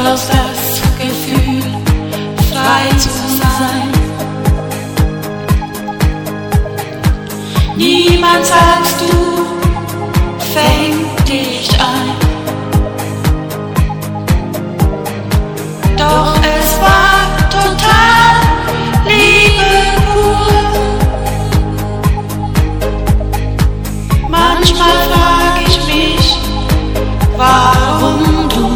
brauchst das Gefühl, frei zu sein. Niemand, sagst du, fängt dich ein. Doch es war total Liebe pur. Manchmal frag ich mich, warum du?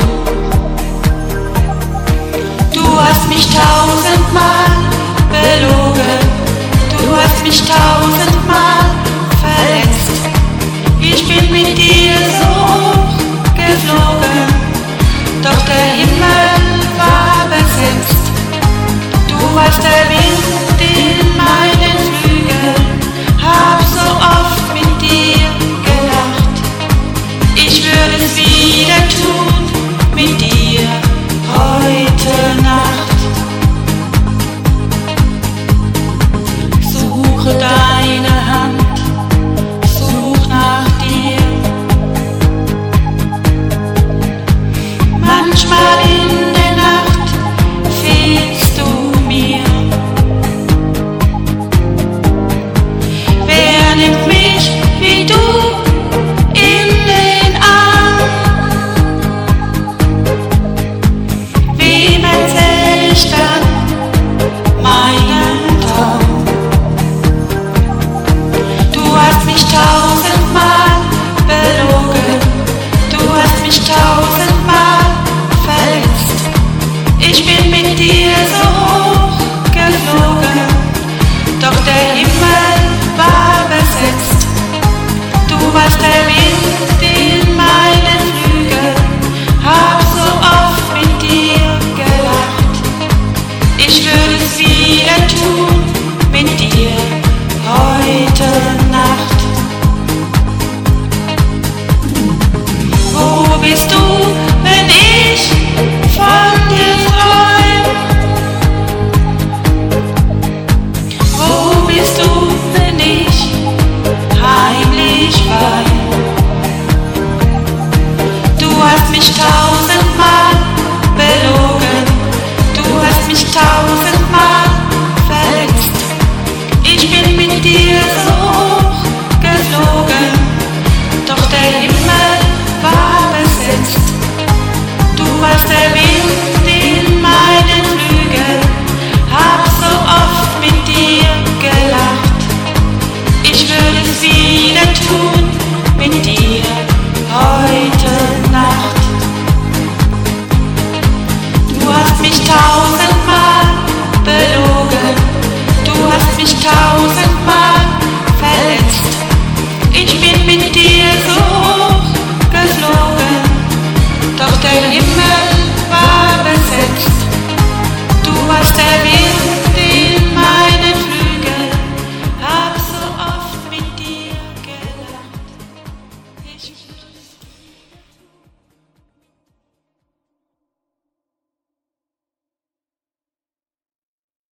Du hast mich tausendmal belogen, du hast mich tausendmal verletzt. Ich bin mit dir so hoch geflogen, doch der Himmel war besetzt. Du warst der Wind in meinen Flügeln, hab so oft mit dir gelacht. Ich würde es wieder tun mit dir heute Nacht. Suche deine Hand, such nach dir. Manchmal in der Nacht fehlst du mir. Wer nimmt mich wie du in den Arm? Wem erzähl ich dann meinen Traum? Du hast mich tausendmal belogen, du hast mich tausendmal verletzt. Ich bin mit dir so hoch geflogen, doch der Himmel war besetzt. Du warst der Wind in meinen Flügeln, hab so oft mit dir gelacht. Ich würde es wieder tun mit dir heute Nacht. Wo bist du, wenn ich von dir träum? Wo bist du, wenn ich heimlich wein? Du hast mich tausendmal belogen, du hast mich tausendmal verletzt. Ich bin mit dir so hoch geflogen, doch der Himmel war besetzt. Du warst der Wind in meinen Flügeln, hab so oft mit dir gelacht. Ich würde es wieder tun mit dir heute Nacht. Du hast mich tausendmal belogen, du hast mich tausendmal verletzt. Ich bin mit dir